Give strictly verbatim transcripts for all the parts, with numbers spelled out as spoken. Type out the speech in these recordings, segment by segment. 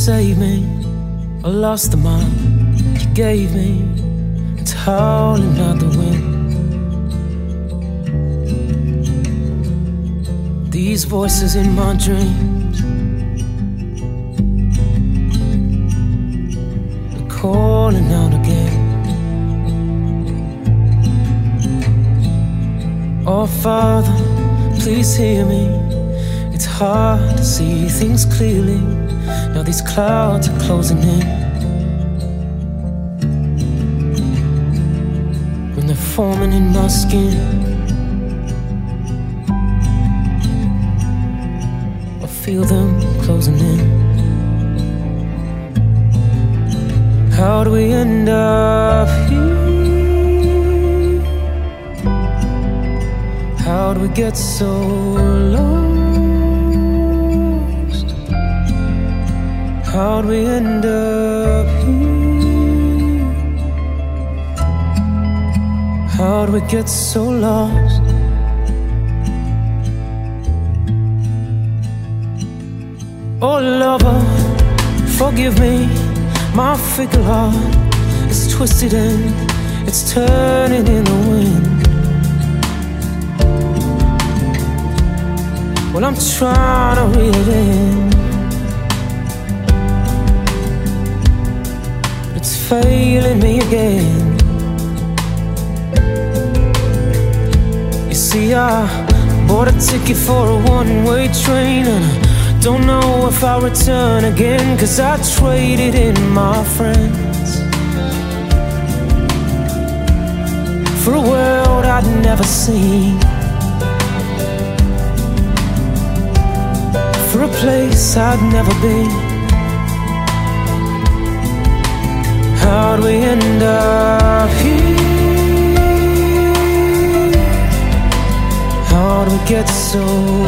save me. I lost the mind you gave me. It's howling out the wind. These voices in my dreams, they're calling out again. Oh Father, please hear me. It's hard to see things clearly. Now these clouds are closing in. When they're forming in my skin, I feel them closing in. How do we end up here? How do we get so lost? How do we end up here? How do we get so lost? Oh lover, forgive me. My fickle heart is twisted and it's turning in the wind. Well, I'm trying to reel it in. It's failing me again. You see, I bought a ticket for a one-way train, and I don't know if I'll return again, 'cause I traded in my friends for a world I'd never seen, for a place I'd never been. How do we end up here? How do we get so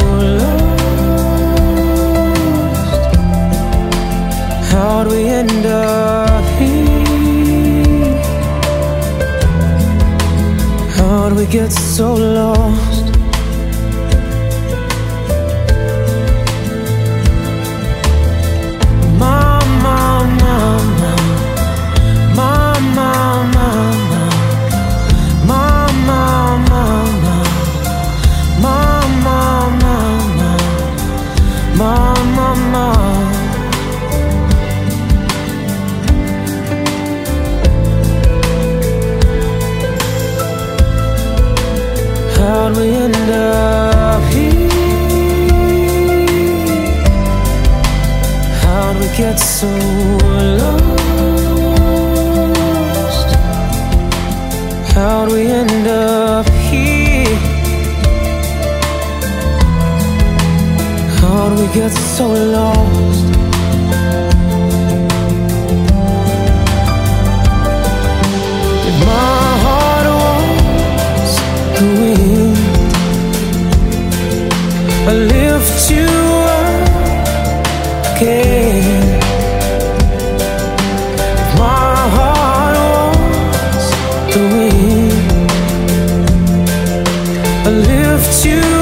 lost? How do we end up here? How do we get so lost? How do we end up here? How do we get so lost? How do we end up here? How do we get so lost? If my heart was the wind, I lift you up again. If my heart was the wind, I lift you